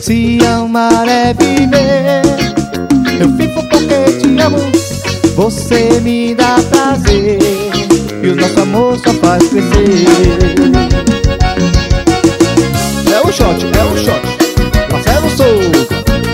Se amar é viver, eu vivo porque te amo. Você me dá prazer e o nosso amor só faz crescer. É o shot, Marcelo Souza.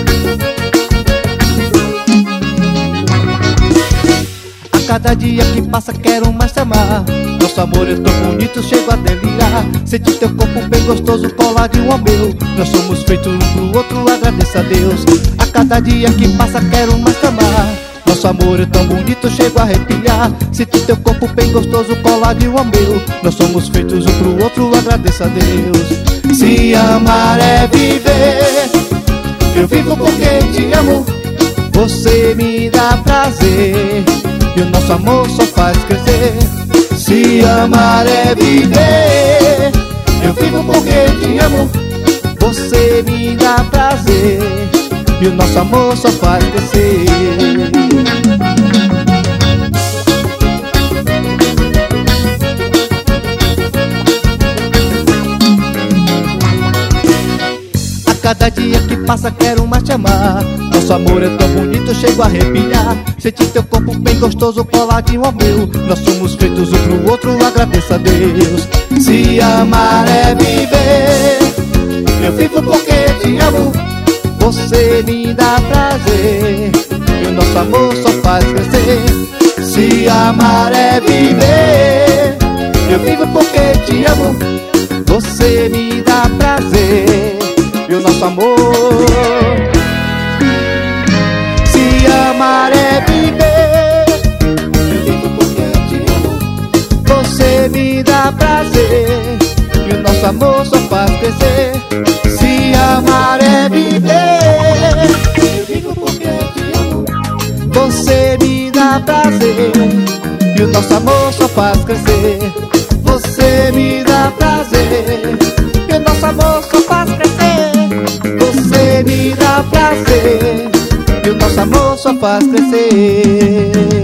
A cada dia que passa quero mais te amar. Nosso amor é tão bonito, chego a delirar. Senti teu corpo bem gostoso, coladinho ao meu. Nós somos feitos um pro outro, agradeço a Deus. A cada dia que passa quero mais te amar. Nosso amor é tão bonito, chego a arrepiar. Senti teu corpo bem gostoso, coladinho ao meu. Nós somos feitos um pro outro, agradeço a Deus. Se amar é viver, eu vivo porque te amo. Você me dá prazer e o nosso amor só faz crescer. Se amar é viver, eu vivo porque te amo. Você me dá prazer e o nosso amor só faz crescer. A cada dia que passa quero mais te amar. Nosso amor é tão bonito, chego a arrepiar. Senti teu corpo bem gostoso, coladinho ao meu. Nós somos feitos um pro outro, agradeço a Deus. Se amar é viver, eu vivo porque te amo. Você me dá prazer e o nosso amor só faz crescer. Se amar é viver, eu vivo porque te amo. Você me dá prazer e o nosso amor. Se amar é viver, eu vivo porque te amo. Você me dá prazer e o nosso amor só faz crescer. Se amar é viver, eu vivo porque te amo. Você me dá prazer e o nosso amor só faz crescer. Você me dá prazer e o nosso amor só faz crescer. Você me dá prazer e o nosso amor só faz crescer.